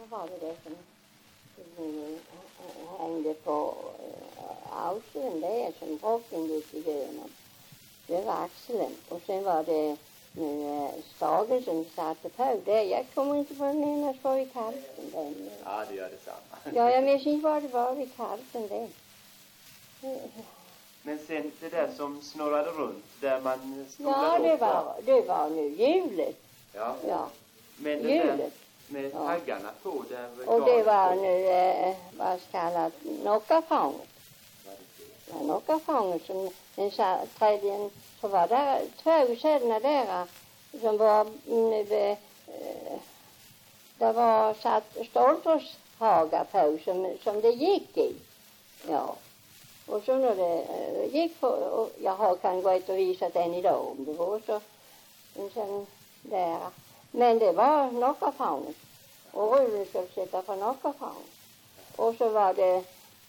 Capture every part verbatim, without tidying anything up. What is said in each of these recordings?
var det det som hängde på axeln där som droppen gick igenom. Det var axeln. Och sen var det nu stagen som satte på det. Jag kommer inte på den ena så i kalten där. Ja, det gör det samma. Ja, jag vet inte vad det var i kalten där. Men sen det där som snurrade runt där man Ja, det var, det var nu hjulet. Ja. Ja. Men det hjulet. Där med taggarna ja. På där. Och det var nu eh, vad kallat knockafånget. Ja, knockafånget som den sa, tredje, så var det två sådana där som var nu eh, det var satt ståltrådshagar på som, som det gick i. Ja. Och så när det uh, gick på, och jag har kan gå ut och visa den idag om det var så. En sån där. Men det var knockafånget. Och rullen skulle sätta på knockafånget. Och så var det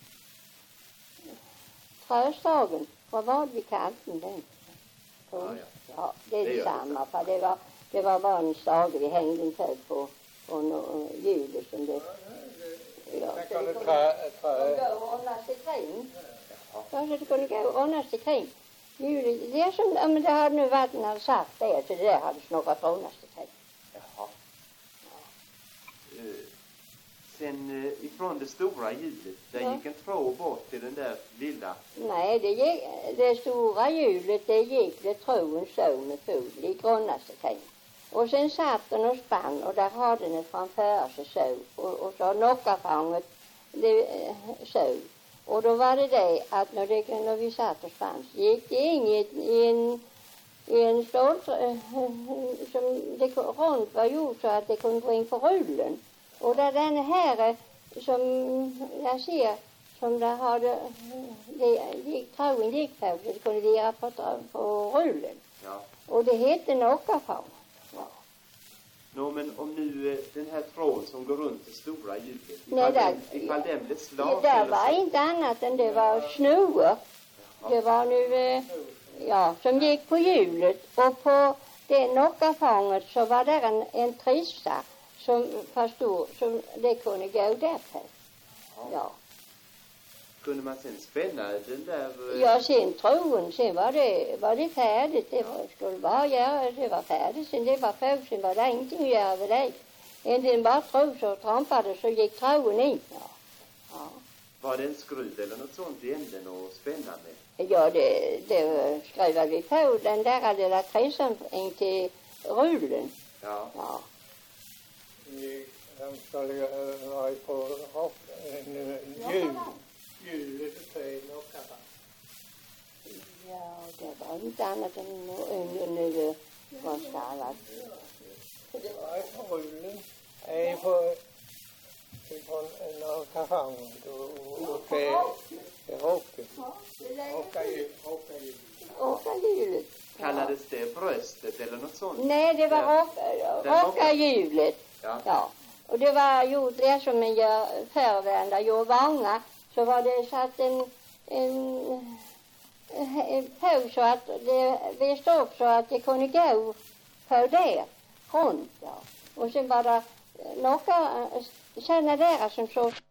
trästagen. Vad var det vi kallade den? Ja, ja. Ja, det är detsamma. För det var, det var bara en stag vi hängde inte på, på något hjul som det... Ja, så det kunde gå och ordna sig kring. Ja, så det kunde gå och ordna sig kring. Hjulet, det är som, ja, men det hade nu varit när det satt där, så det där hade snurrat ordna sig kring. Jaha. Ja. Uh, sen uh, ifrån det stora hjulet, där ja. Gick en tråd bort till den där lilla... Nej, det, gick, det stora hjulet, det gick det tråden så med full, det gick ordna sig kring. Och sen satt den och spann och där hade den framför sig så. Och, och så knockafånget det så. Och då var det det att när, det, när vi satt och spann så gick det inget i en, i en stål äh, som det runt var gjort så att det kunde gå in på rullen. Och där den här som jag ser som där hade det gick, tråden gick på så det kunde ligga på, på rullen. Ja. Och det hette knockafånget. Nå, men om nu eh, den här tråden som går runt det stora hjulet, ifall, Nej, där, den, ifall den blev slag... Det var så. Inte annat än det var snor. Det var nu, eh, ja, som gick på hjulet. Och på det knockafånget så var där en, en trissa som förstod, som det kunde gå där på. Ja. Kunde man sen spänna den där... Eh... Ja, sen tråden, sen var det, var det färdigt. Det var, skulle bara göra, det var färdigt. Sen det var på, sen var det ingenting att göra med det. Äntligen bara tråd så trampade så gick tråden in. Ja. Ja. Var det en skruv eller något sånt i änden att spänna med? Ja, det, det skruvade vi på den där lilla trissan in till rullen. Ja. Ja. De skulle vara på en hjul. Hjulet och träden och kappan. Ja, det var inte annat än nu var skallat. Det var på rullen. Nej, på ifrån en kaffan och det råkade. Råkade hjulet. Råkade hjulet. Kallades det bröstet eller något sånt? Nej, det var råkade hjulet. Ja. Ja. Och det var gjort det som en gör förvända gör vånga. Så var det satt en, en, en på så att det visste upp så att det kunde gå på det runt. Ja. Och sen var det några sådana där som så